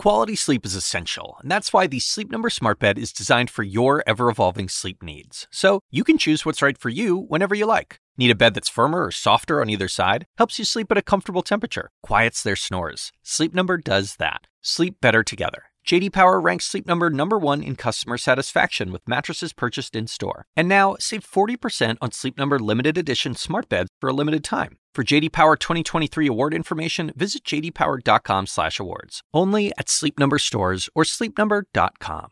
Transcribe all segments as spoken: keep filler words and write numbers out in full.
Quality sleep is essential, and that's why the Sleep Number Smart Bed is designed for your ever-evolving sleep needs. So you can choose what's right for you whenever you like. Need a bed that's firmer or softer on either side? Helps you sleep at a comfortable temperature. Quiets their snores. Sleep Number does that. Sleep better together. J D Power ranks Sleep Number number one in customer satisfaction with mattresses purchased in-store. And now, save forty percent on Sleep Number limited edition smart beds for a limited time. For J D Power twenty twenty-three award information, visit j d power dot com slash awards. Only at Sleep Number stores or sleep number dot com.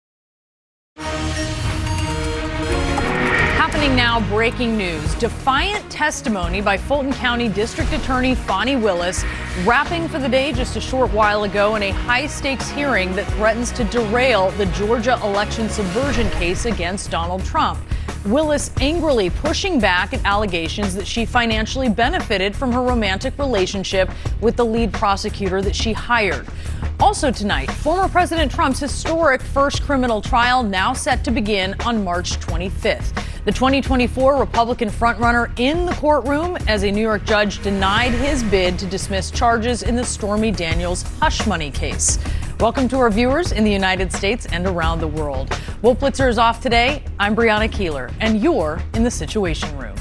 Happening now, breaking news. Defiant testimony by Fulton County District Attorney Fani Willis, wrapping for the day just a short while ago in a high-stakes hearing that threatens to derail the Georgia election subversion case against Donald Trump. Willis angrily pushing back at allegations that she financially benefited from her romantic relationship with the lead prosecutor that she hired. Also tonight, former President Trump's historic first criminal trial now set to begin on March twenty-fifth. The twenty twenty-four Republican frontrunner in the courtroom as a New York judge denied his bid to dismiss charges in the Stormy Daniels hush money case. Welcome to our viewers in the United States and around the world. Wolf Blitzer is off today. I'm Brianna Keeler, and you're in the Situation Room.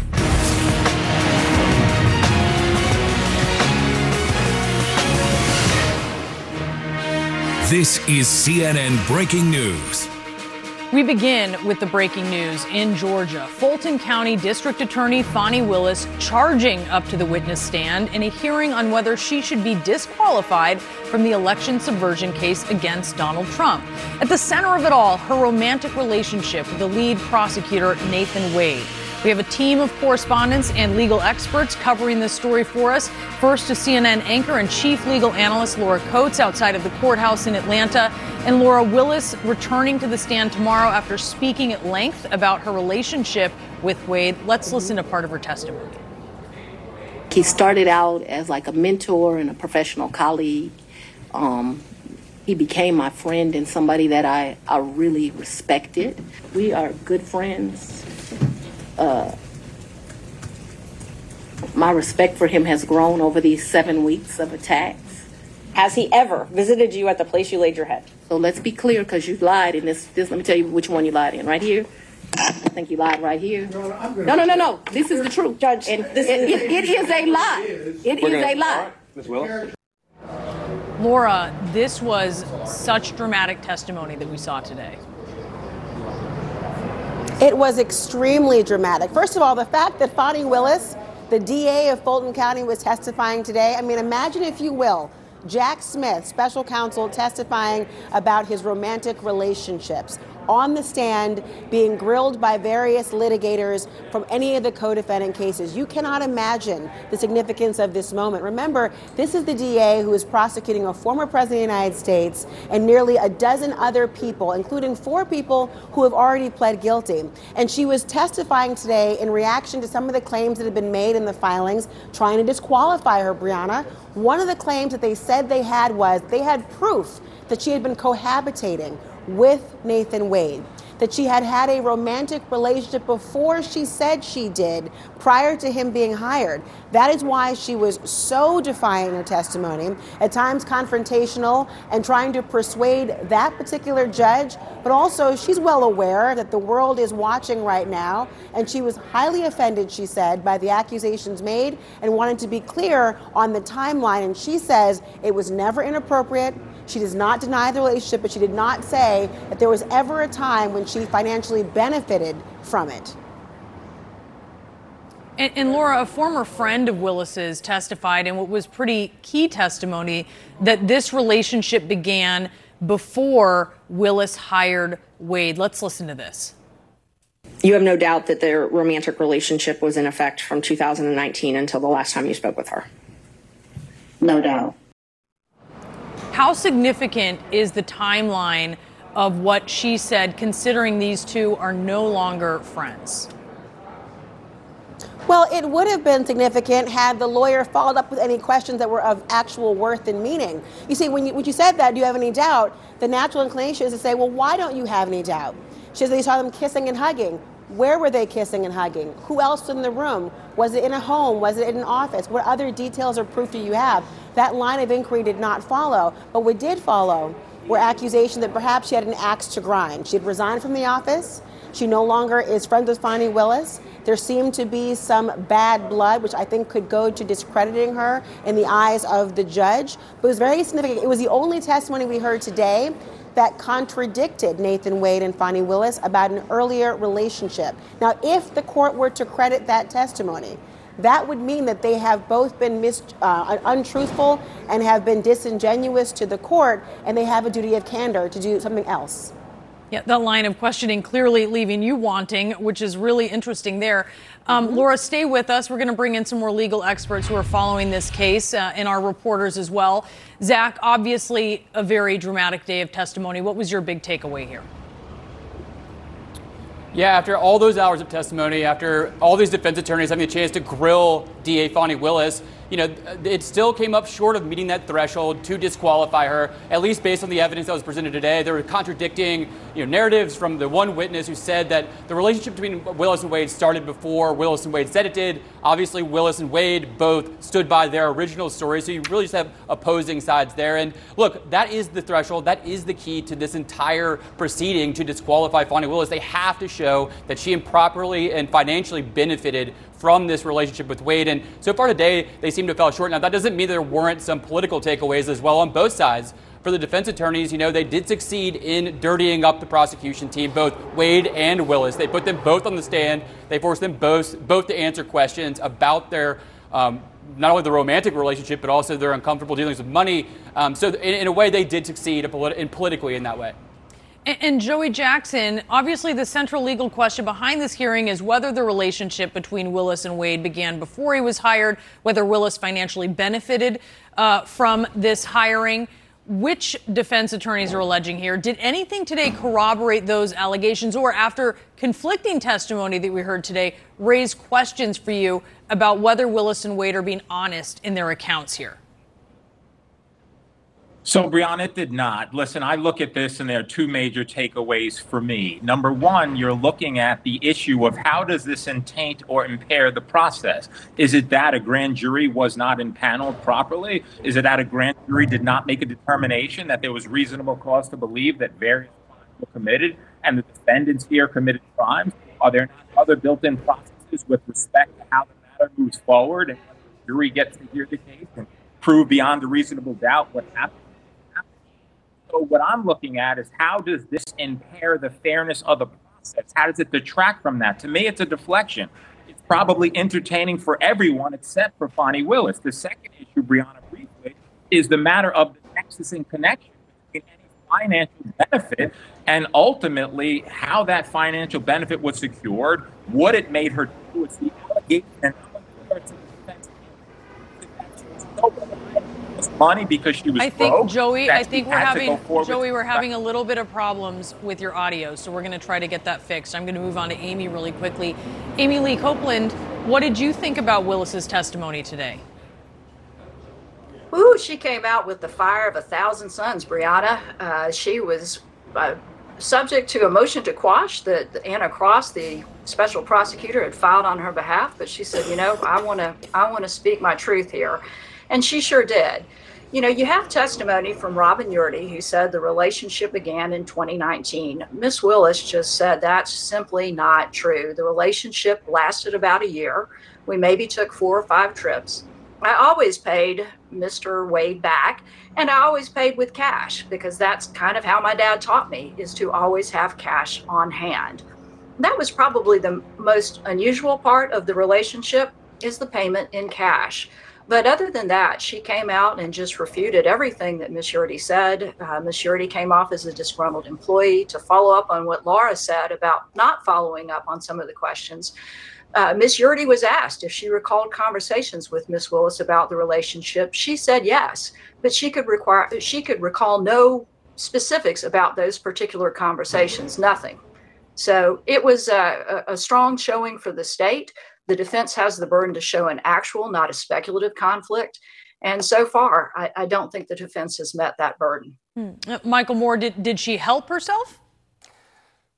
This is C N N Breaking News. We begin with the breaking news in Georgia. Fulton County District Attorney Fani Willis charging up to the witness stand in a hearing on whether she should be disqualified from the election subversion case against Donald Trump. At the center of it all, her romantic relationship with the lead prosecutor, Nathan Wade. We have a team of correspondents and legal experts covering this story for us. First to C N N anchor and chief legal analyst Laura Coates outside of the courthouse in Atlanta. And Laura, Willis returning to the stand tomorrow after speaking at length about her relationship with Wade. Let's listen to part of her testimony. He started out as like a mentor and a professional colleague. Um, he became my friend and somebody that I, I really respected. We are good friends. Uh, my respect for him has grown over these seven weeks of attacks. Has he ever visited you at the place you laid your head? So let's be clear, because you lied in this, this. Let me tell you which one you lied in. Right here. I think you lied right here. No, no, no, no. no. This is the truth, Judge. And this it, it, it is a lie. It is a lie. Miz Willis. Laura, this was such dramatic testimony that we saw today. It was extremely dramatic. First of all, the fact that Fani Willis, the D A of Fulton County, was testifying today. I mean, imagine, if you will, Jack Smith, special counsel, testifying about his romantic relationships on the stand, being grilled by various litigators from any of the co-defendant cases. You cannot imagine the significance of this moment. Remember, this is the D A who is prosecuting a former president of the United States and nearly a dozen other people, including four people who have already pled guilty. And she was testifying today in reaction to some of the claims that have been made in the filings, trying to disqualify her, Brianna. One of the claims that they said they had was they had proof that she had been cohabitating with Nathan Wade, that she had had a romantic relationship before she said she did, prior to him being hired. That is why she was so defiant in her testimony, at times confrontational, and trying to persuade that particular judge. But also, she's well aware that the world is watching right now, and she was highly offended, she said, by the accusations made and wanted to be clear on the timeline. And she says it was never inappropriate. She does not deny the relationship, but she did not say that there was ever a time when she financially benefited from it. And, and Laura, a former friend of Willis's testified in what was pretty key testimony that this relationship began before Willis hired Wade. Let's listen to this. You have no doubt that their romantic relationship was in effect from two thousand nineteen until the last time you spoke with her? No doubt. How significant is the timeline of what she said, considering these two are no longer friends? Well, it would have been significant had the lawyer followed up with any questions that were of actual worth and meaning. You see, when you, when you said that, do you have any doubt? The natural inclination is to say, well, why don't you have any doubt? She said they saw them kissing and hugging. Where were they kissing and hugging? Who else was in the room? Was it in a home? Was it in an office? What other details or proof do you have? That line of inquiry did not follow. But what did follow were accusations that perhaps she had an axe to grind. She had resigned from the office. She no longer is friends with Fani Willis. There seemed to be some bad blood, which I think could go to discrediting her in the eyes of the judge. But it was very significant. It was the only testimony we heard today that contradicted Nathan Wade and Fani Willis about an earlier relationship. Now, if the court were to credit that testimony, that would mean that they have both been mis- uh, untruthful and have been disingenuous to the court, and they have a duty of candor to do something else. Yeah, that line of questioning clearly leaving you wanting, which is really interesting there. Um, mm-hmm. Laura, stay with us. We're going to bring in some more legal experts who are following this case uh, and our reporters as well. Zach, obviously a very dramatic day of testimony. What was your big takeaway here? Yeah, after all those hours of testimony, after all these defense attorneys having a chance to grill D A Fani Willis, you know, it still came up short of meeting that threshold to disqualify her, at least based on the evidence that was presented today. There were contradicting, you know, narratives from the one witness who said that the relationship between Willis and Wade started before Willis and Wade said it did. Obviously, Willis and Wade both stood by their original story, so you really just have opposing sides there. And look, that is the threshold. That is the key to this entire proceeding to disqualify Fani Willis. They have to show that she improperly and financially benefited from this relationship with Wade. And so far today, they seem to have fell short. Now, that doesn't mean there weren't some political takeaways as well on both sides. For the defense attorneys, you know, they did succeed in dirtying up the prosecution team, both Wade and Willis. They put them both on the stand. They forced them both, both to answer questions about their um, not only the romantic relationship, but also their uncomfortable dealings with money. Um, so in, in a way, they did succeed in, politi- in politically in that way. And Joey Jackson, obviously the central legal question behind this hearing is whether the relationship between Willis and Wade began before he was hired, whether Willis financially benefited uh, from this hiring. Which defense attorneys are alleging here? Did anything today corroborate those allegations, or after conflicting testimony that we heard today, raise questions for you about whether Willis and Wade are being honest in their accounts here? So, Brianna, it did not. Listen, I look at this and there are two major takeaways for me. Number one, you're looking at the issue of how does this taint or impair the process? Is it that a grand jury was not impaneled properly? Is it that a grand jury did not make a determination that there was reasonable cause to believe that various crimes were committed and the defendants here committed crimes? Are there not other built-in processes with respect to how the matter moves forward and when the jury gets to hear the case and prove beyond a reasonable doubt what happened? So what I'm looking at is how does this impair the fairness of the process? How does it detract from that? To me, it's a deflection. It's probably entertaining for everyone except for Fani Willis. The second issue, Brianna, briefly, is the matter of the nexus and connection between any financial benefit and ultimately how that financial benefit was secured, what it made her do. It's the allegation and money because she was I think broke, Joey, I think we're having Joey, we're with. having a little bit of problems with your audio, so we're going to try to get that fixed. I'm going to move on to Amy really quickly. Amy Lee Copeland, what did you think about Willis's testimony today? Ooh, she came out with the fire of a thousand suns, Brianna. Uh, she was uh, subject to a motion to quash that Anna Cross, the special prosecutor, had filed on her behalf, but she said, you know, I want to, I want to speak my truth here. And she sure did. You know, you have testimony from Robin Yurdy, who said the relationship began in twenty nineteen. Miss Willis just said that's simply not true. The relationship lasted about a year. We maybe took four or five trips. I always paid Mister Wade back, and I always paid with cash because that's kind of how my dad taught me, is to always have cash on hand. That was probably the most unusual part of the relationship, is the payment in cash. But other than that, she came out and just refuted everything that Miz Yurdy said. Uh, Miz Yurdy came off as a disgruntled employee. To follow up on what Laura said about not following up on some of the questions, uh, Miz Yurdy was asked if she recalled conversations with Miz Willis about the relationship. She said yes, but she could require she could recall no specifics about those particular conversations, nothing. So it was a, a strong showing for the state. The defense has the burden to show an actual, not a speculative conflict. And so far, I, I don't think the defense has met that burden. Hmm. Uh, Michael Moore, did, did she help herself?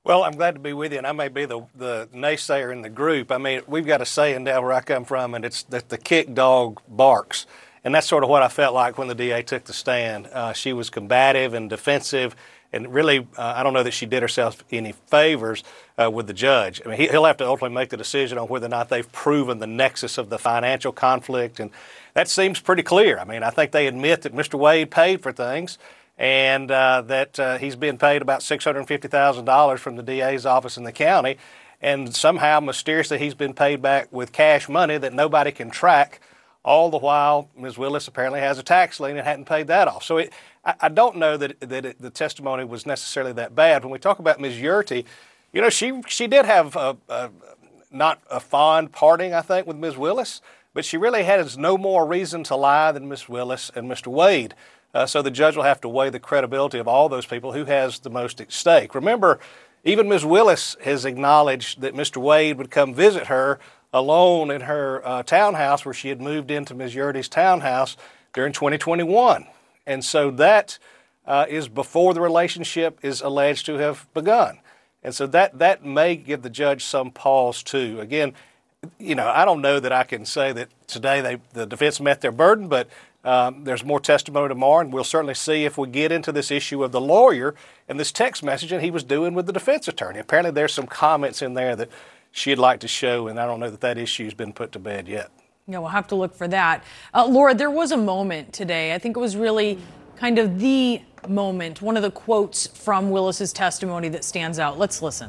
Well, I'm glad to be with you, and I may be the, the naysayer in the group. I mean, we've got a saying down where I come from, and it's that the kick dog barks. And that's sort of what I felt like when the D A took the stand. Uh, she was combative and defensive, and really, uh, I don't know that she did herself any favors uh, with the judge. I mean, he, he'll have to ultimately make the decision on whether or not they've proven the nexus of the financial conflict, and that seems pretty clear. I mean, I think they admit that Mister Wade paid for things, and uh, that uh, he's been paid about six hundred fifty thousand dollars from the D A's office in the county, and somehow, mysteriously, he's been paid back with cash money that nobody can track, all the while Miz Willis apparently has a tax lien and hadn't paid that off. So it, I, I don't know that, that it, the testimony was necessarily that bad. When we talk about Miz Yurty, you know, she, she did have a, a, not a fond parting, I think, with Miz Willis, but she really has no more reason to lie than Miz Willis and Mister Wade. Uh, so the judge will have to weigh the credibility of all those people. Who has the most at stake? Remember, even Miz Willis has acknowledged that Mister Wade would come visit her alone in her uh, townhouse where she had moved into Miz Yurty's townhouse during twenty twenty-one. And so that uh, is before the relationship is alleged to have begun. And so that, that may give the judge some pause too. Again, you know, I don't know that I can say that today they, the defense met their burden, but Um, there's more testimony tomorrow, and we'll certainly see if we get into this issue of the lawyer and this text messaging he was doing with the defense attorney. Apparently there's some comments in there that she'd like to show, and I don't know that that issue's been put to bed yet. Yeah, we'll have to look for that. Uh, Laura, there was a moment today, I think it was really kind of the moment, one of the quotes from Willis's testimony that stands out. Let's listen.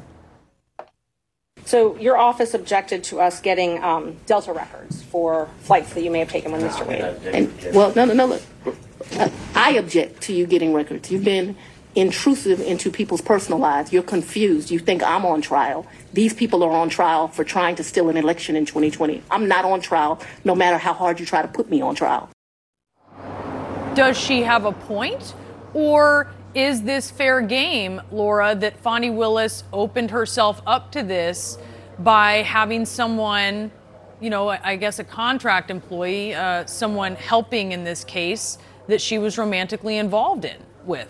So your office objected to us getting um, Delta records for flights that you may have taken with Mister Wade. And, well, no, no, no, look. Uh, I object to you getting records. You've been intrusive into people's personal lives. You're confused. You think I'm on trial. These people are on trial for trying to steal an election in twenty twenty. I'm not on trial, no matter how hard you try to put me on trial. Does she have a point? Or is this fair game, Laura, that Fani Willis opened herself up to this by having someone, you know, I guess a contract employee, uh, someone helping in this case that she was romantically involved in with?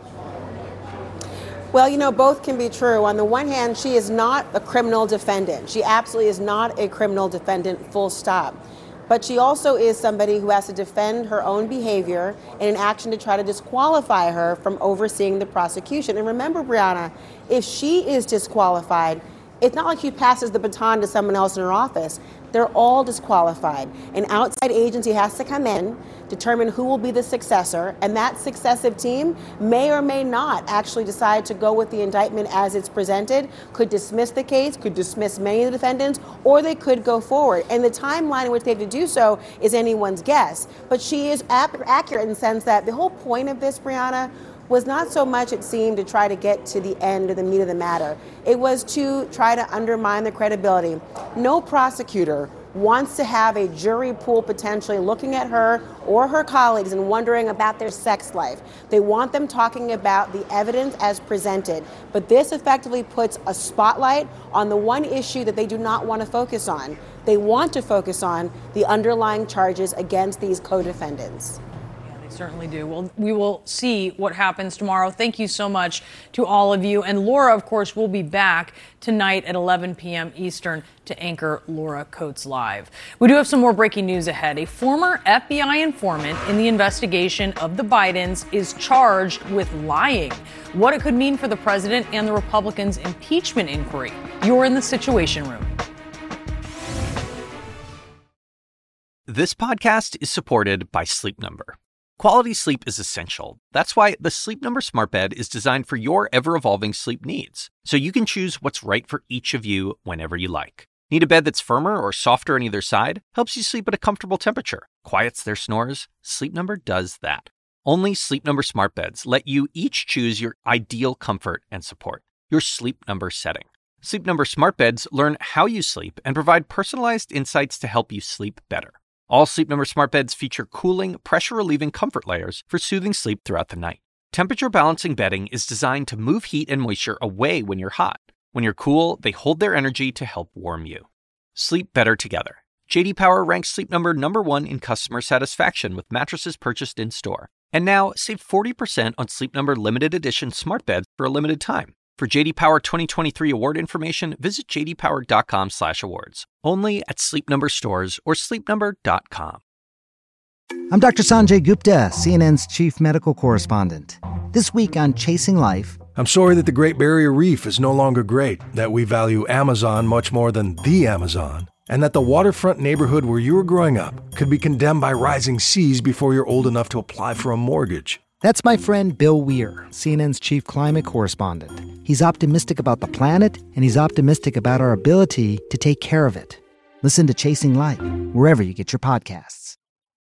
Well, you know, both can be true. On the one hand, she is not a criminal defendant. She absolutely is not a criminal defendant, full stop. But she also is somebody who has to defend her own behavior in an action to try to disqualify her from overseeing the prosecution. And remember, Brianna, if she is disqualified, it's not like she passes the baton to someone else in her office. They're all disqualified. An outside agency has to come in, determine who will be the successor, and that successive team may or may not actually decide to go with the indictment as it's presented, could dismiss the case, could dismiss many of the defendants, or they could go forward. And the timeline in which they have to do so is anyone's guess. But she is ap- accurate in the sense that the whole point of this, Brianna, was not so much, it seemed, to try to get to the end of the meat of the matter. It was to try to undermine the credibility. No prosecutor wants to have a jury pool potentially looking at her or her colleagues and wondering about their sex life. They want them talking about the evidence as presented. But this effectively puts a spotlight on the one issue that they do not want to focus on. They want to focus on the underlying charges against these co-defendants. Certainly do. Well, we will see what happens tomorrow. Thank you so much to all of you. And Laura, of course, will be back tonight at eleven p.m. Eastern to anchor Laura Coates Live. We do have some more breaking news ahead. A former F B I informant in the investigation of the Bidens is charged with lying. What it could mean for the president and the Republicans' impeachment inquiry. You're in the Situation Room. This podcast is supported by Sleep Number. Quality sleep is essential. That's why the Sleep Number Smart Bed is designed for your ever-evolving sleep needs, so you can choose what's right for each of you whenever you like. Need a bed that's firmer or softer on either side? Helps you sleep at a comfortable temperature. Quiets their snores? Sleep Number does that. Only Sleep Number Smart Beds let you each choose your ideal comfort and support, your Sleep Number setting. Sleep Number Smart Beds learn how you sleep and provide personalized insights to help you sleep better. All Sleep Number Smart Beds feature cooling, pressure-relieving comfort layers for soothing sleep throughout the night. Temperature-balancing bedding is designed to move heat and moisture away when you're hot. When you're cool, they hold their energy to help warm you. Sleep better together. J D Power ranks Sleep Number number one in customer satisfaction with mattresses purchased in-store. And now, save forty percent on Sleep Number limited edition smart beds for a limited time. For J D Power twenty twenty-three award information, visit j d power dot com slash awards. Only at Sleep Number stores or sleep number dot com. I'm Doctor Sanjay Gupta, C N N's chief medical correspondent. This week on Chasing Life... I'm sorry that the Great Barrier Reef is no longer great, that we value Amazon much more than the Amazon, and that the waterfront neighborhood where you were growing up could be condemned by rising seas before you're old enough to apply for a mortgage. That's my friend Bill Weir, C N N's chief climate correspondent. He's optimistic about the planet, and he's optimistic about our ability to take care of it. Listen to Chasing Life, wherever you get your podcasts.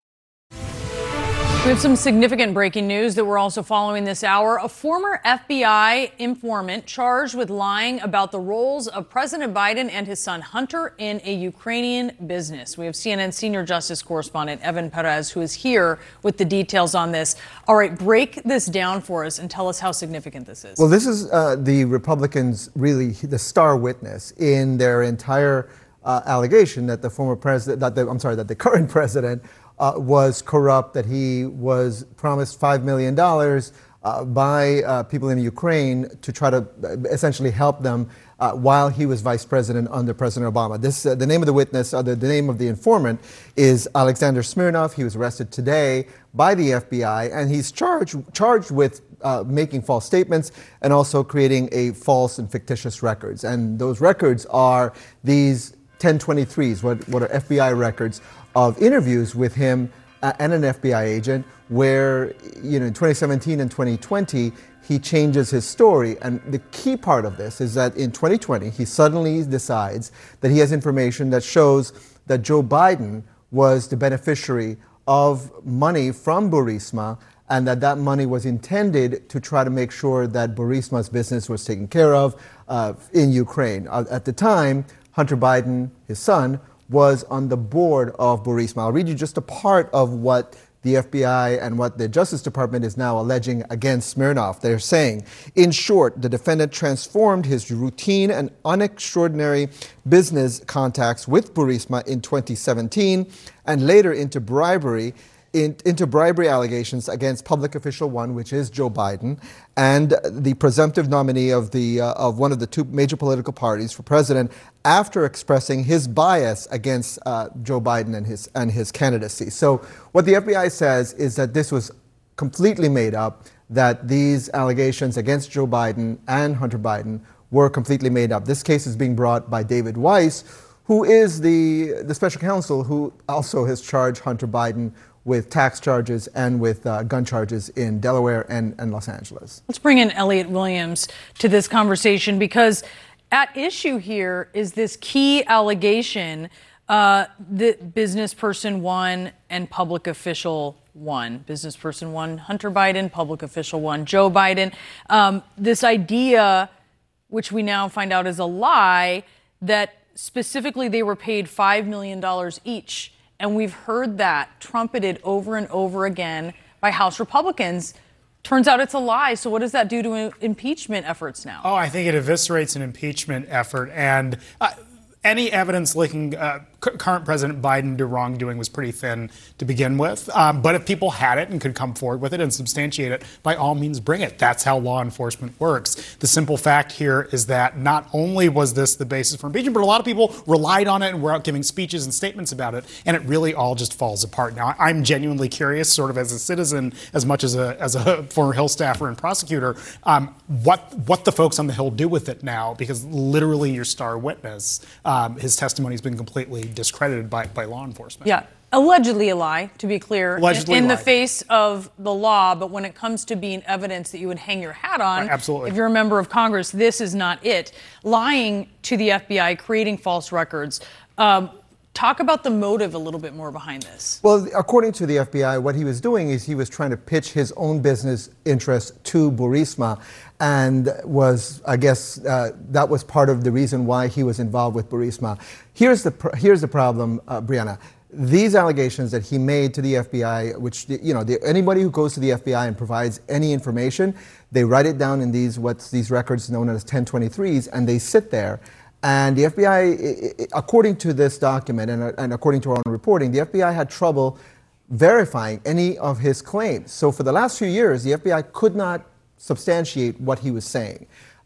We have some significant breaking news that we're also following this hour. A former F B I informant charged with lying about the roles of President Biden and his son Hunter in a Ukrainian business. We have C N N senior justice correspondent Evan Perez, who is here with the details on this. All right, break this down for us and tell us how significant this is. Well, this is uh, the Republicans really the star witness in their entire uh, allegation that the former president, that the, I'm sorry, that the current president Uh, was corrupt, that he was promised five million dollars uh, by uh, people in Ukraine to try to essentially help them uh, while he was vice president under President Obama. This, uh, the name of the witness, uh, the, the name of the informant is Alexander Smirnov. He was arrested today by the F B I, and he's charged, charged with uh, making false statements and also creating a false and fictitious records. And those records are these ten twenty-threes, what, what are F B I records of interviews with him uh, and an F B I agent where, you know, in twenty seventeen and twenty twenty, he changes his story. And the key part of this is that in twenty twenty, he suddenly decides that he has information that shows that Joe Biden was the beneficiary of money from Burisma, and that that money was intended to try to make sure that Burisma's business was taken care of uh, in Ukraine. Uh, at the time, Hunter Biden, his son, was on the board of Burisma. I'll read you just a part of what the F B I and what the Justice Department is now alleging against Smirnov. They're saying, in short, the defendant transformed his routine and unextraordinary business contacts with Burisma in twenty seventeen and later into bribery In, into bribery allegations against public official one, which is Joe Biden, and the presumptive nominee of the uh, of one of the two major political parties for president, after expressing his bias against uh, Joe Biden and his and his candidacy. So what the F B I says is that this was completely made up, that these allegations against Joe Biden and Hunter Biden were completely made up. This case is being brought by David Weiss, who is the the special counsel who also has charged Hunter Biden with tax charges and with uh, gun charges in Delaware and, and Los Angeles. Let's bring in Elliot Williams to this conversation, because at issue here is this key allegation uh, that business person one and public official one, business person one, Hunter Biden, public official one, Joe Biden. Um, this idea, which we now find out is a lie, that specifically they were paid five million dollars each. And we've heard that trumpeted over and over again by House Republicans. Turns out it's a lie. So what does that do to impeachment efforts now? Oh, I think it eviscerates an impeachment effort. And uh, any evidence linking uh, c- current President Biden to wrongdoing was pretty thin to begin with. Um, but if people had it and could come forward with it and substantiate it, by all means, bring it. That's how law enforcement works. The simple fact here is that not only was this the basis for impeachment, but a lot of people relied on it and were out giving speeches and statements about it, and it really all just falls apart. Now, I'm genuinely curious, sort of as a citizen, as much as a as a former Hill staffer and prosecutor, um, what what the folks on the Hill do with it now, because literally your star witness, um, his testimony has been completely discredited by, by law enforcement. Yeah, allegedly a lie, to be clear, allegedly in, in lie. the face of the law. But when it comes to being evidence that you would hang your hat on, Right, absolutely. if you're a member of Congress, this is not it. Lying to the F B I, creating false records. Um, talk about the motive a little bit more behind this. Well, according to the F B I, what he was doing is he was trying to pitch his own business interests to Burisma, and was, I guess, uh, that was part of the reason why he was involved with Burisma. Here's the pr- here's the problem, uh, Brianna. These allegations that he made to the F B I, which, you know, the, anybody who goes to the F B I and provides any information, they write it down in these what's these records known as ten twenty-threes, and they sit there. And the F B I, according to this document and, and according to our own reporting, the F B I had trouble verifying any of his claims. So for the last few years, the F B I could not substantiate what he was saying.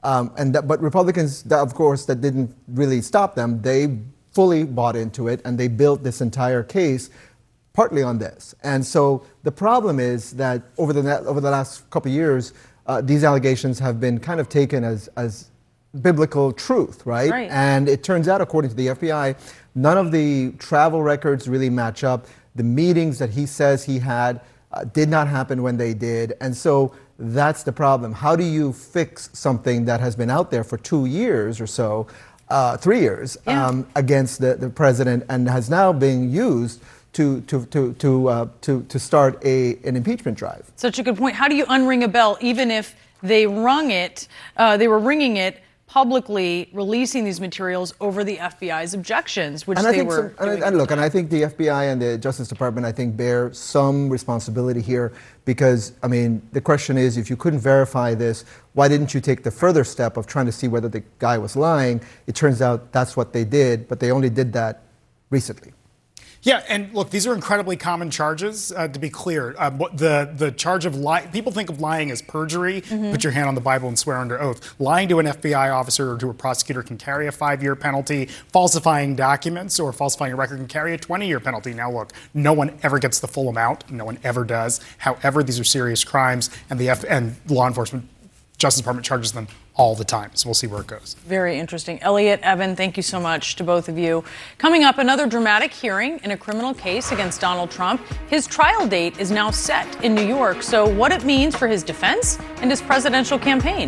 Um, and that, but Republicans, that, of course, that didn't really stop them. They fully bought into it, and they built this entire case partly on this. And so the problem is that over the over the last couple of years, uh, these allegations have been kind of taken as as biblical truth, right? Right? And it turns out, according to the F B I, none of the travel records really match up. The meetings that he says he had uh, did not happen when they did, and so that's the problem. How do you fix something that has been out there for two years or so, uh, three years, Yeah. um, against the, the president, and has now been used to to to to uh, to to start a an impeachment drive? Such a good point. How do you unring a bell, even if they rung it, uh, they were ringing it publicly, releasing these materials over the F B I's objections, which and I they think were. some, and, and look, and I think the F B I and the Justice Department, I think, bear some responsibility here because, I mean, the question is, if you couldn't verify this, why didn't you take the further step of trying to see whether the guy was lying? It turns out that's what they did, but they only did that recently. Yeah, and look, these are incredibly common charges. Uh, to be clear, uh, the the charge of lying, people think of lying as perjury. Mm-hmm. Put your hand on the Bible and swear under oath. Lying to an F B I officer or to a prosecutor can carry a five-year penalty. Falsifying documents or falsifying a record can carry a twenty-year penalty. Now, look, no one ever gets the full amount. No one ever does. However, these are serious crimes, and the F and law enforcement, Justice Department charges them all the time. So we'll see where it goes. Very interesting. Elliot, Evan, thank you so much to both of you. Coming up, another dramatic hearing in a criminal case against Donald Trump. His trial date is now set in New York. So what it means for his defense and his presidential campaign.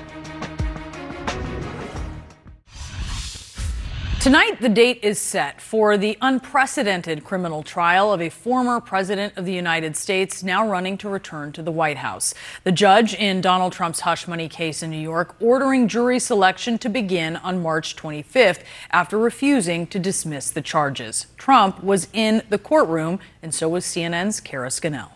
Tonight, the date is set for the unprecedented criminal trial of a former president of the United States now running to return to the White House. The judge in Donald Trump's hush money case in New York ordering jury selection to begin on March twenty-fifth after refusing to dismiss the charges. Trump was in the courtroom, and so was C N N's Kara Scannell.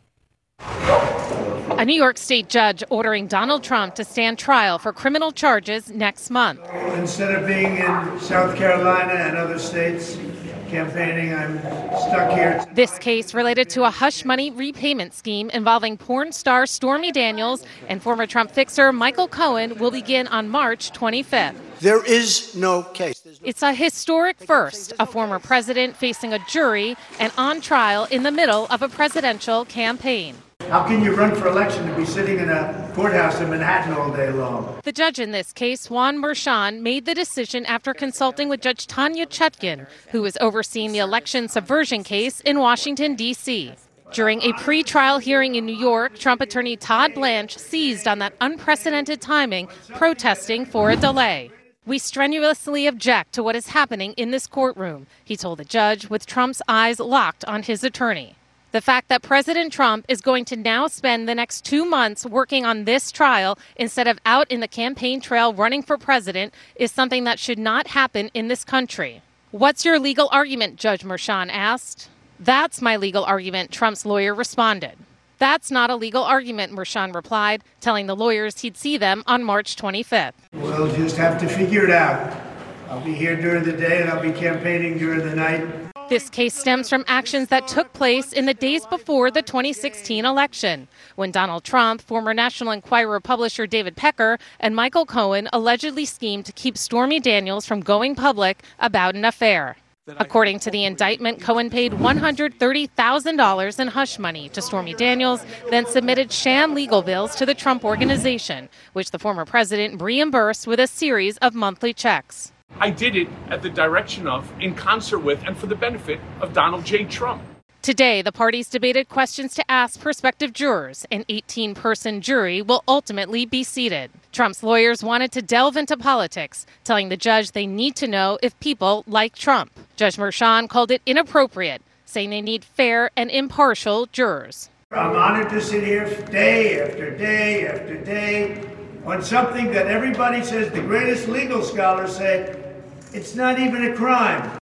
A New York State judge ordering Donald Trump to stand trial for criminal charges next month. Instead of being in South Carolina and other states campaigning, I'm stuck here. This case related to a hush money repayment scheme involving porn star Stormy Daniels and former Trump fixer Michael Cohen will begin on March twenty-fifth. There is no case. No it's a historic first, a former president facing a jury and on trial in the middle of a presidential campaign. How can you run for election and be sitting in a courthouse in Manhattan all day long? The judge in this case, Juan Merchan, made the decision after consulting with Judge Tanya Chutkin, who was overseeing the election subversion case in Washington, D C During a pre-trial hearing in New York, Trump attorney Todd Blanche seized on that unprecedented timing, protesting for a delay. We strenuously object to what is happening in this courtroom, he told the judge, with Trump's eyes locked on his attorney. The fact that President Trump is going to now spend the next two months working on this trial instead of out in the campaign trail running for president is something that should not happen in this country. What's your legal argument, Judge Merchan asked. That's my legal argument, Trump's lawyer responded. That's not a legal argument, Merchan replied, telling the lawyers he'd see them on March twenty-fifth. We'll just have to figure it out. I'll be here during the day and I'll be campaigning during the night. This case stems from actions that took place in the days before the twenty sixteen election, when Donald Trump, former National Enquirer publisher David Pecker, and Michael Cohen allegedly schemed to keep Stormy Daniels from going public about an affair. According to the indictment, Cohen paid one hundred thirty thousand dollars in hush money to Stormy Daniels, then submitted sham legal bills to the Trump Organization, which the former president reimbursed with a series of monthly checks. I did it at the direction of, in concert with, and for the benefit of Donald J. Trump. Today, the parties debated questions to ask prospective jurors. An eighteen-person jury will ultimately be seated. Trump's lawyers wanted to delve into politics, telling the judge they need to know if people like Trump. Judge Merchan called it inappropriate, saying they need fair and impartial jurors. I'm honored to sit here day after day after day on something that everybody says, the greatest legal scholars say, it's not even a crime.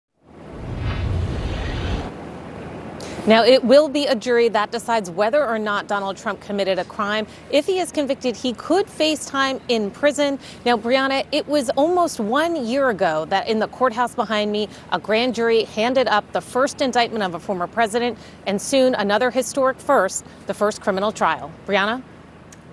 Now, it will be a jury that decides whether or not Donald Trump committed a crime. If he is convicted, he could face time in prison. Now, Brianna, it was almost one year ago that in the courthouse behind me, a grand jury handed up the first indictment of a former president, and soon another historic first, the first criminal trial. Brianna?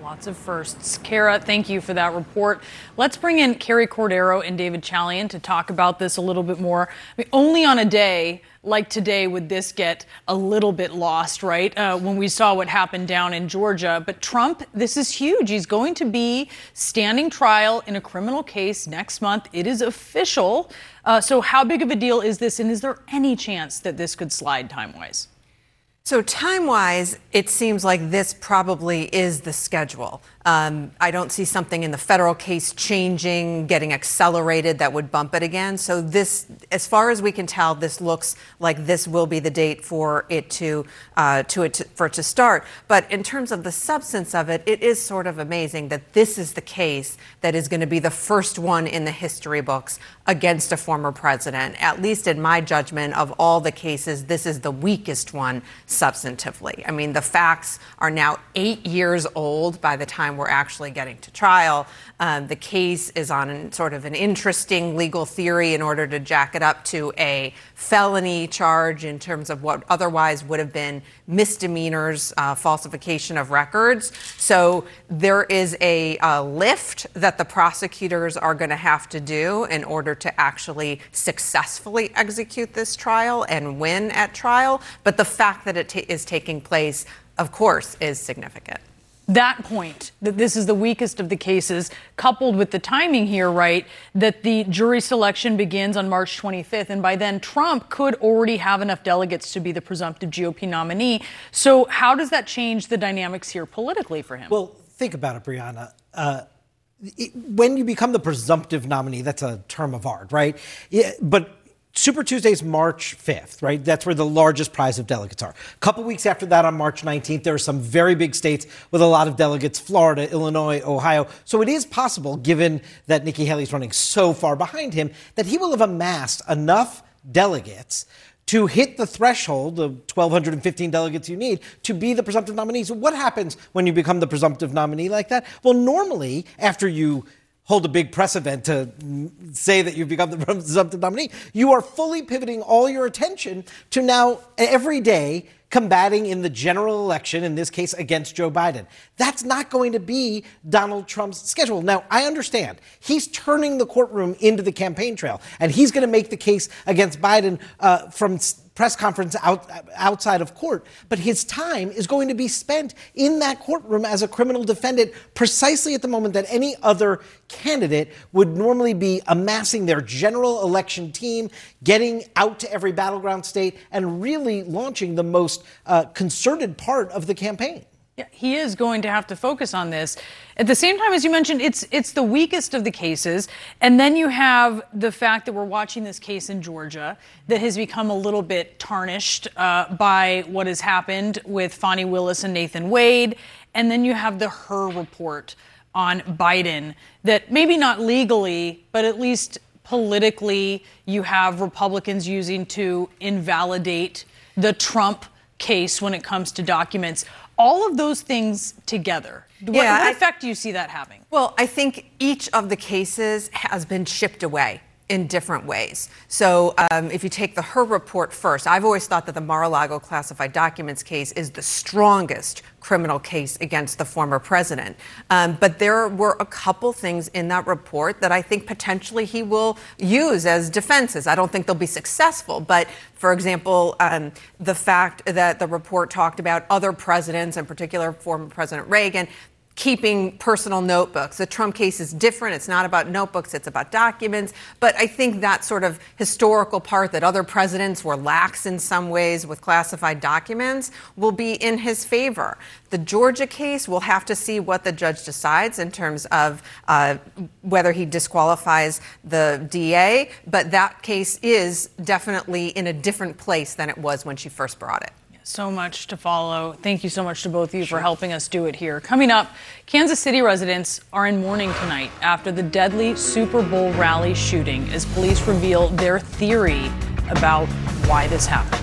Lots of firsts. Kara, thank you for that report. Let's bring in Carrie Cordero and David Chalian to talk about this a little bit more. I mean, only on a day like today would this get a little bit lost, right? Uh, when we saw what happened down in Georgia. But Trump, this is huge. He's going to be standing trial in a criminal case next month. It is official. Uh, so how big of a deal is this? And is there any chance that this could slide time-wise? So time-wise, it seems like this probably is the schedule. Um, I don't see something in the federal case changing, getting accelerated that would bump it again. So this, as far as we can tell, this looks like this will be the date for it to, uh, to it to, for it to start. But in terms of the substance of it, it is sort of amazing that this is the case that is going to be the first one in the history books against a former president. At least in my judgment, of all the cases, this is the weakest one substantively. I mean, the facts are now eight years old by the time we're actually getting to trial. Um, the case is on sort of an interesting legal theory in order to jack it up to a felony charge in terms of what otherwise would have been misdemeanors, uh, falsification of records. So there is a, a lift that the prosecutors are going to have to do in order to actually successfully execute this trial and win at trial. But the fact that it ta- is taking place, of course, is significant. That point, that this is the weakest of the cases, coupled with the timing here, right, that the jury selection begins on March twenty-fifth, and by then Trump could already have enough delegates to be the presumptive G O P nominee. So how does that change the dynamics here politically for him? Well, think about it, Brianna. Uh, it, when you become the presumptive nominee, that's a term of art, right? Yeah, but Super Tuesday is March fifth, right? That's where the largest prize of delegates are. A couple weeks after that, on March nineteenth, there are some very big states with a lot of delegates, Florida, Illinois, Ohio. So it is possible, given that Nikki Haley's running so far behind him, that he will have amassed enough delegates to hit the threshold of one thousand two hundred fifteen delegates you need to be the presumptive nominee. So what happens when you become the presumptive nominee like that? Well, normally, after you hold a big press event to say that you've become the presumptive nominee, you are fully pivoting all your attention to now every day combating in the general election, in this case against Joe Biden. That's not going to be Donald Trump's schedule. Now, I understand he's turning the courtroom into the campaign trail, and he's going to make the case against Biden uh, from press conference out, outside of court. But his time is going to be spent in that courtroom as a criminal defendant precisely at the moment that any other candidate would normally be amassing their general election team, getting out to every battleground state, and really launching the most uh, concerted part of the campaign. Yeah, he is going to have to focus on this. At the same time, as you mentioned, it's it's the weakest of the cases. And then you have the fact that we're watching this case in Georgia that has become a little bit tarnished uh, by what has happened with Fani Willis and Nathan Wade. And then you have the Hur report on Biden that maybe not legally, but at least politically, you have Republicans using to invalidate the Trump case when it comes to documents. All of those things together, what, yeah, what effect do you see that having? Well, I think each of the cases has been chipped away in different ways. So um, if you take the Hur report first, I've always thought that the Mar-a-Lago classified documents case is the strongest criminal case against the former president. Um, but there were a couple things in that report that I think potentially he will use as defenses. I don't think they'll be successful, but for example, um, the fact that the report talked about other presidents, in particular former President Reagan, keeping personal notebooks. The Trump case is different. It's not about notebooks, it's about documents. But I think that sort of historical part that other presidents were lax in some ways with classified documents will be in his favor. The Georgia case, we'll have to see what the judge decides in terms of uh, whether he disqualifies the D A. But that case is definitely in a different place than it was when she first brought it. So much to follow. Thank you so much to both of you sure. for helping us do it here. Coming up, Kansas City residents are in mourning tonight after the deadly Super Bowl rally shooting as police reveal their theory about why this happened.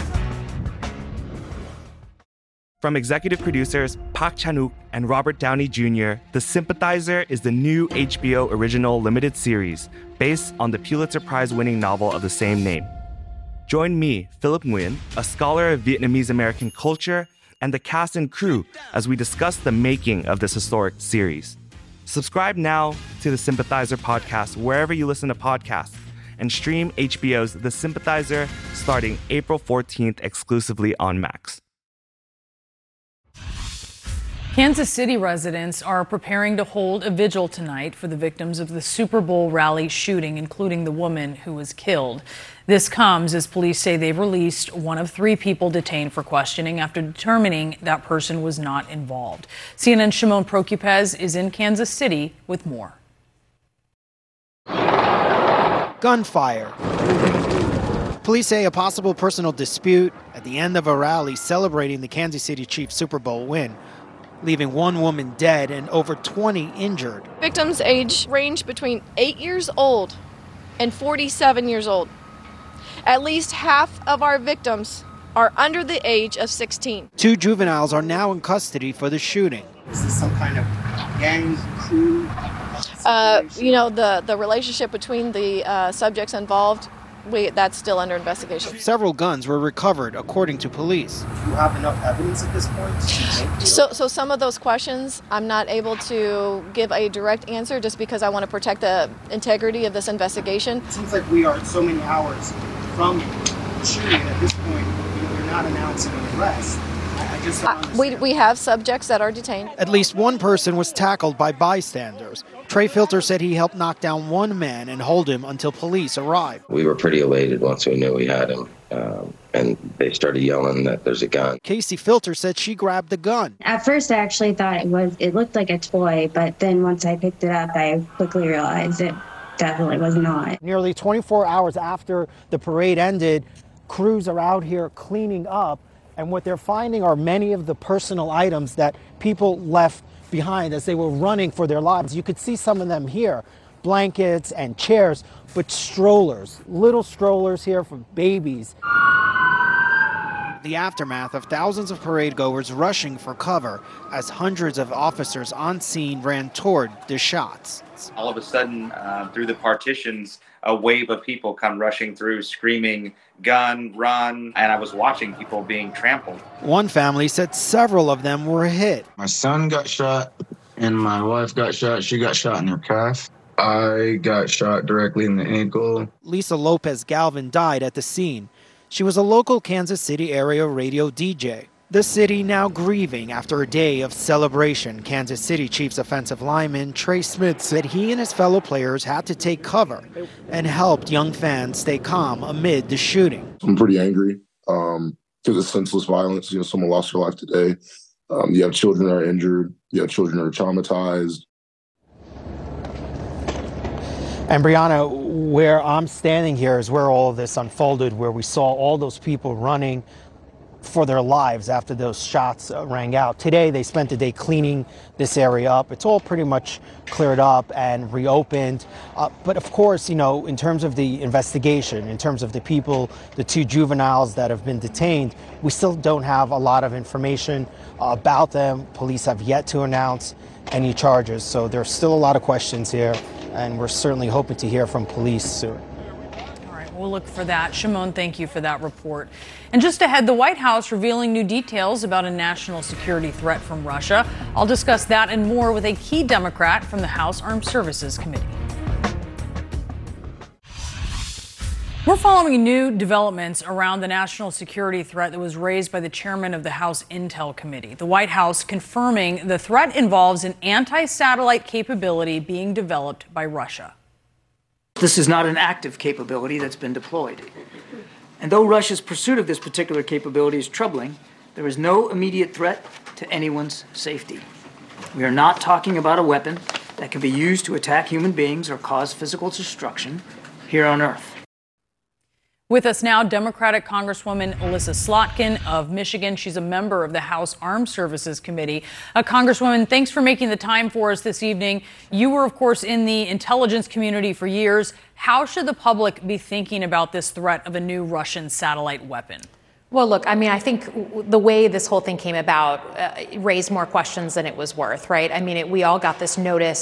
From executive producers Park Chan-wook and Robert Downey Junior, The Sympathizer is the new H B O original limited series based on the Pulitzer Prize-winning novel of the same name. Join me, Philip Nguyen, a scholar of Vietnamese American culture, and the cast and crew as we discuss the making of this historic series. Subscribe now to the Sympathizer podcast wherever you listen to podcasts, and stream H B O's The Sympathizer starting April fourteenth exclusively on Max. Kansas City residents are preparing to hold a vigil tonight for the victims of the Super Bowl rally shooting, including the woman who was killed. This comes as police say they've released one of three people detained for questioning after determining that person was not involved. C N N's Shimon Prokupecz is in Kansas City with more. Gunfire. Police say a possible personal dispute at the end of a rally celebrating the Kansas City Chiefs Super Bowl win, leaving one woman dead and over twenty injured. Victims' age range between eight years old and forty-seven years old. At least half of our victims are under the age of sixteen. Two juveniles are now in custody for the shooting. Is this some kind of gang crew? Uh, you know, the, the relationship between the uh, subjects involved, we, that's still under investigation. Several guns were recovered, according to police. Do you have enough evidence at this point to make So, so some of those questions, I'm not able to give a direct answer just because I want to protect the integrity of this investigation. It seems like we are so many hours from the shooting, and at this point, you know, you're not announcing an arrest. I, I just don't Uh, we, we have subjects that are detained. At least one person was tackled by bystanders. Trey Filter said he helped knock down one man and hold him until police arrived. We were pretty elated once we knew we had him, um, and they started yelling that there's a gun. Casey Filter said she grabbed the gun. At first, I actually thought it was, it looked like a toy, but then once I picked it up, I quickly realized it definitely was not. Nearly twenty-four hours after the parade ended, crews are out here cleaning up, and what they're finding are many of the personal items that people left behind as they were running for their lives. You could see some of them here, blankets and chairs, but strollers, little strollers here for babies. The aftermath of thousands of parade goers rushing for cover as hundreds of officers on scene ran toward the shots. All of a sudden, uh, through the partitions, a wave of people come rushing through, screaming, gun, run, and I was watching people being trampled. One family said several of them were hit. My son got shot, and my wife got shot. She got shot in her calf. I got shot directly in the ankle. Lisa Lopez Galvin died at the scene. She was a local Kansas City area radio D J. The city now grieving after a day of celebration. Kansas City Chiefs offensive lineman Trey Smith said he and his fellow players had to take cover and helped young fans stay calm amid the shooting. I'm pretty angry um, because it's senseless violence. You know, someone lost their life today. Um, you have children that are injured. You have children that are traumatized. And Brianna, where I'm standing here is where all of this unfolded, where we saw all those people running for their lives after those shots uh, rang out. Today, they spent the day cleaning this area up. It's all pretty much cleared up and reopened. Uh, but of course, you know, in terms of the investigation, in terms of the people, the two juveniles that have been detained, we still don't have a lot of information uh, about them. Police have yet to announce any charges. So there's still a lot of questions here, and we're certainly hoping to hear from police soon. We'll look for that. Shimon, thank you for that report. And just ahead, the White House revealing new details about a national security threat from Russia. I'll discuss that and more with a key Democrat from the House Armed Services Committee. We're following new developments around the national security threat that was raised by the chairman of the House Intel Committee. The White House confirming the threat involves an anti-satellite capability being developed by Russia. This is not an active capability that's been deployed. And though Russia's pursuit of this particular capability is troubling, there is no immediate threat to anyone's safety. We are not talking about a weapon that can be used to attack human beings or cause physical destruction here on Earth. With us now, Democratic Congresswoman Elissa Slotkin of Michigan. She's a member of the House Armed Services Committee. Uh, Congresswoman, thanks for making the time for us this evening. You were, of course, in the intelligence community for years. How should the public be thinking about this threat of a new Russian satellite weapon? Well, look, I mean, I think the way this whole thing came about uh, raised more questions than it was worth, right? I mean, it, we all got this notice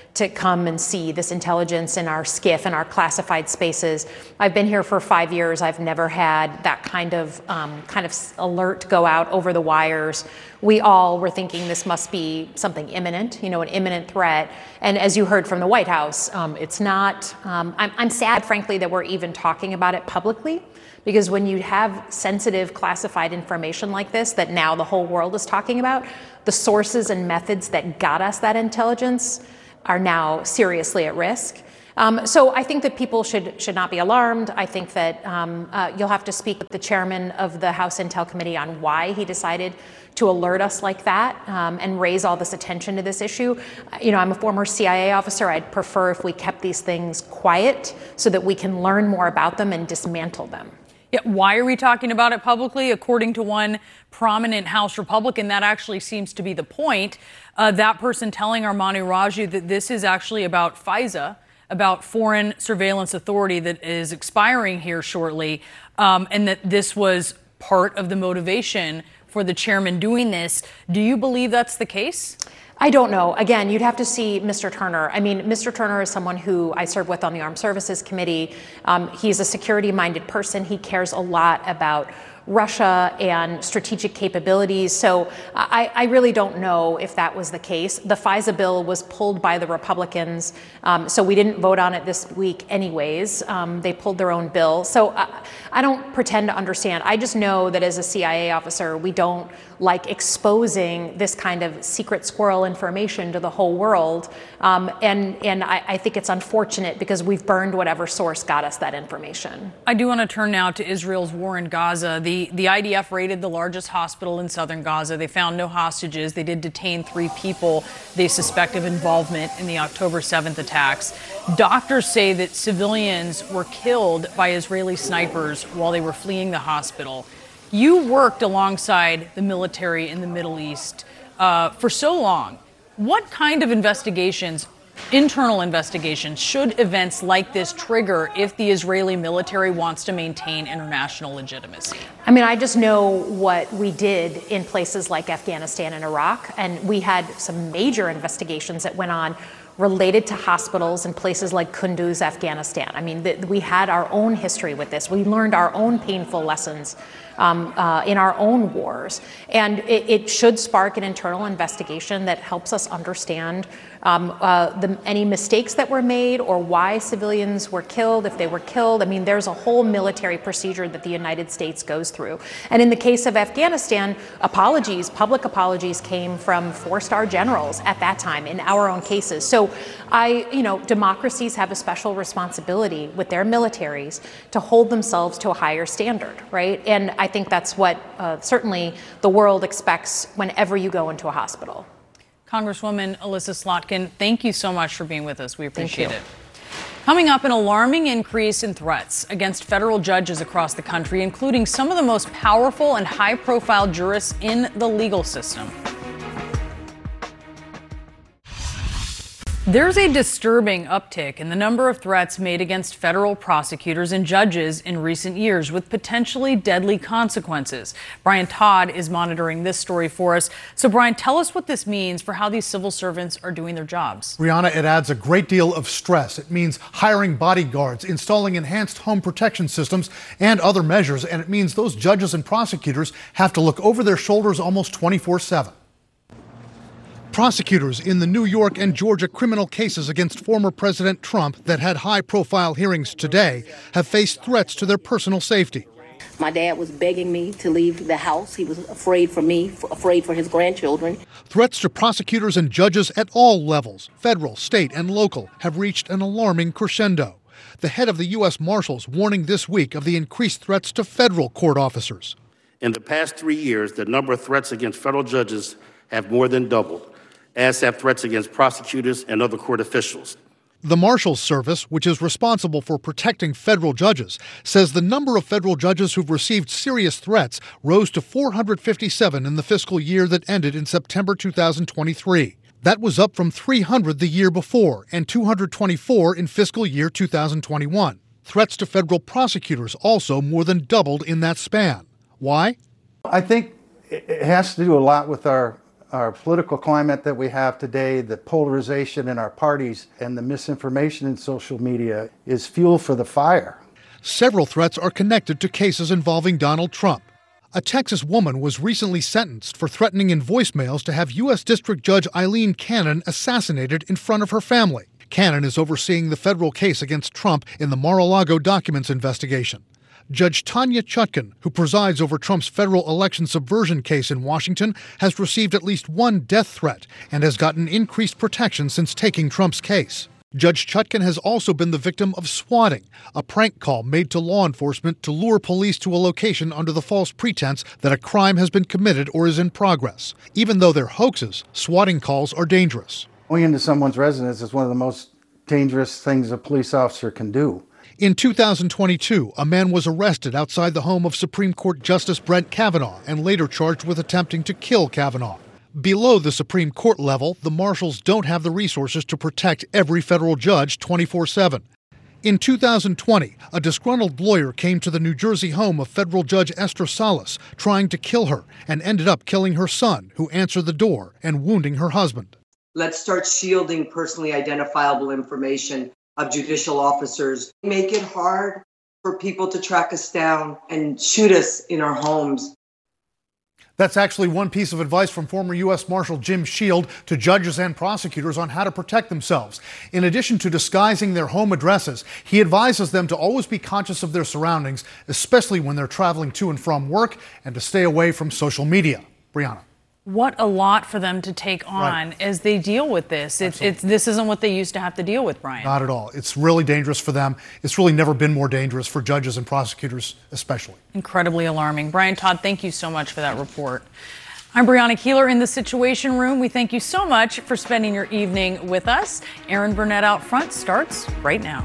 to come and see this intelligence in our SCIF and our classified spaces. I've been here for five years. I've never had that kind of um, kind of alert go out over the wires. We all were thinking this must be something imminent, you know, an imminent threat. And as you heard from the White House, um, it's not. Um, I'm, I'm sad, frankly, that we're even talking about it publicly, because when you have sensitive classified information like this that now the whole world is talking about, the sources and methods that got us that intelligence are now seriously at risk. Um, so I think that people should should not be alarmed. I think that um, uh, you'll have to speak with the chairman of the House Intel Committee on why he decided to alert us like that um, and raise all this attention to this issue. You know, I'm a former C I A officer. I'd prefer if we kept these things quiet so that we can learn more about them and dismantle them. Yeah, why are we talking about it publicly? According to one prominent House Republican, that actually seems to be the point. Uh, that person telling Armani Raju that this is actually about FISA, about Foreign Surveillance Authority that is expiring here shortly, um, and that this was part of the motivation for the chairman doing this. Do you believe that's the case? I don't know. Again, you'd have to see Mister Turner. I mean, Mister Turner is someone who I serve with on the Armed Services Committee. Um, he's a security-minded person. He cares a lot about Russia and strategic capabilities. So I, I really don't know if that was the case. The FISA bill was pulled by the Republicans, um, so we didn't vote on it this week anyways. Um, they pulled their own bill. So I, I don't pretend to understand. I just know that as a C I A officer, we don't like exposing this kind of secret squirrel information to the whole world. Um, and and I, I think it's unfortunate because we've burned whatever source got us that information. I do want to turn now to Israel's war in Gaza. The, the I D F raided the largest hospital in southern Gaza. They found no hostages. They did detain three people they suspect of involvement in the October seventh attacks. Doctors say that civilians were killed by Israeli snipers while they were fleeing the hospital. You worked alongside the military in the Middle East uh, for so long. What kind of investigations, internal investigations, should events like this trigger if the Israeli military wants to maintain international legitimacy? I mean, I just know what we did in places like Afghanistan and Iraq, and we had some major investigations that went on related to hospitals in places like Kunduz, Afghanistan. I mean, the, we had our own history with this. We learned our own painful lessons um, uh, in our own wars. And it, it should spark an internal investigation that helps us understand um, uh, the, any mistakes that were made or why civilians were killed, if they were killed. I mean, there's a whole military procedure that the United States goes through. And in the case of Afghanistan, apologies, public apologies came from four-star generals at that time in our own cases. So I, you know, democracies have a special responsibility with their militaries to hold themselves to a higher standard, right? And I think that's what uh, certainly the world expects whenever you go into a hospital. Congresswoman Elissa Slotkin, thank you so much for being with us. We appreciate it. Coming up, an alarming increase in threats against federal judges across the country, including some of the most powerful and high-profile jurists in the legal system. There's a disturbing uptick in the number of threats made against federal prosecutors and judges in recent years, with potentially deadly consequences. Brian Todd is monitoring this story for us. So, Brian, tell us what this means for how these civil servants are doing their jobs. Rihanna, it adds a great deal of stress. It means hiring bodyguards, installing enhanced home protection systems, and other measures. And it means those judges and prosecutors have to look over their shoulders almost twenty-four seven. Prosecutors in the New York and Georgia criminal cases against former President Trump that had high-profile hearings today have faced threats to their personal safety. My dad was begging me to leave the house. He was afraid for me, afraid for his grandchildren. Threats to prosecutors and judges at all levels, federal, state, and local, have reached an alarming crescendo. The head of the U S Marshals warning this week of the increased threats to federal court officers. In the past three years, the number of threats against federal judges have more than doubled, as have threats against prosecutors and other court officials. The Marshals Service, which is responsible for protecting federal judges, says the number of federal judges who've received serious threats rose to four hundred fifty-seven in the fiscal year that ended in September two thousand twenty-three. That was up from three hundred the year before and two hundred twenty-four in fiscal year two thousand twenty-one. Threats to federal prosecutors also more than doubled in that span. Why? I think it has to do a lot with our our political climate that we have today, the polarization in our parties, and the misinformation in social media is fuel for the fire. Several threats are connected to cases involving Donald Trump. A Texas woman was recently sentenced for threatening in voicemails to have U S District Judge Eileen Cannon assassinated in front of her family. Cannon is overseeing the federal case against Trump in the Mar-a-Lago documents investigation. Judge Tanya Chutkan, who presides over Trump's federal election subversion case in Washington, has received at least one death threat and has gotten increased protection since taking Trump's case. Judge Chutkan has also been the victim of swatting, a prank call made to law enforcement to lure police to a location under the false pretense that a crime has been committed or is in progress. Even though they're hoaxes, swatting calls are dangerous. Going into someone's residence is one of the most dangerous things a police officer can do. In two thousand twenty-two, a man was arrested outside the home of Supreme Court Justice Brett Kavanaugh and later charged with attempting to kill Kavanaugh. Below the Supreme Court level, the marshals don't have the resources to protect every federal judge twenty-four seven. In two thousand twenty, a disgruntled lawyer came to the New Jersey home of federal Judge Esther Salas, trying to kill her, and ended up killing her son, who answered the door, and wounding her husband. Let's start shielding personally identifiable information of judicial officers. Make it hard for people to track us down and shoot us in our homes. That's actually one piece of advice from former U S Marshal Jim Shield to judges and prosecutors on how to protect themselves. In addition to disguising their home addresses, he advises them to always be conscious of their surroundings, especially when they're traveling to and from work, and to stay away from social media. Brianna. What a lot for them to take on right. as they deal with this. It's, it's This isn't what they used to have to deal with, Brian. Not at all. It's really dangerous for them. It's really never been more dangerous for judges and prosecutors especially. Incredibly alarming. Brian Todd, thank you so much for that report. I'm Brianna Keeler in the Situation Room. We thank you so much for spending your evening with us. Aaron Burnett Out Front starts right now.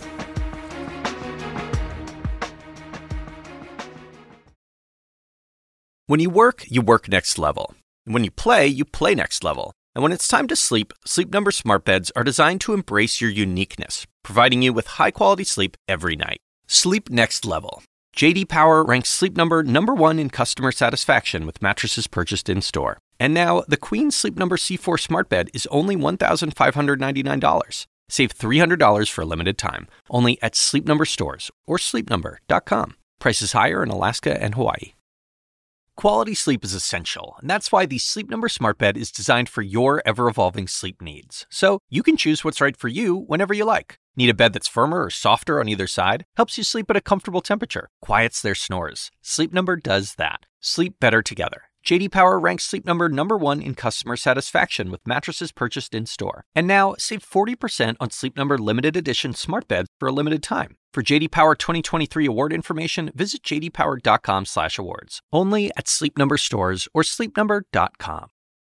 When you work, you work next level. And when you play, you play next level. And when it's time to sleep, Sleep Number smart beds are designed to embrace your uniqueness, providing you with high-quality sleep every night. Sleep next level. J D Power ranks Sleep Number number one in customer satisfaction with mattresses purchased in-store. And now, the Queen Sleep Number C four smart bed is only one thousand five hundred ninety-nine dollars. Save three hundred dollars for a limited time, only at Sleep Number stores or sleep number dot com. Prices higher in Alaska and Hawaii. Quality sleep is essential, and that's why the Sleep Number smart bed is designed for your ever-evolving sleep needs. So you can choose what's right for you whenever you like. Need a bed that's firmer or softer on either side? Helps you sleep at a comfortable temperature. Quiets their snores. Sleep Number does that. Sleep better together. J D Power ranks Sleep Number number one in customer satisfaction with mattresses purchased in-store. And now, save forty percent on Sleep Number limited edition smart beds for a limited time. For J D Power twenty twenty-three award information, visit j d power dot com slash awards. Only at Sleep Number stores or sleep number dot com.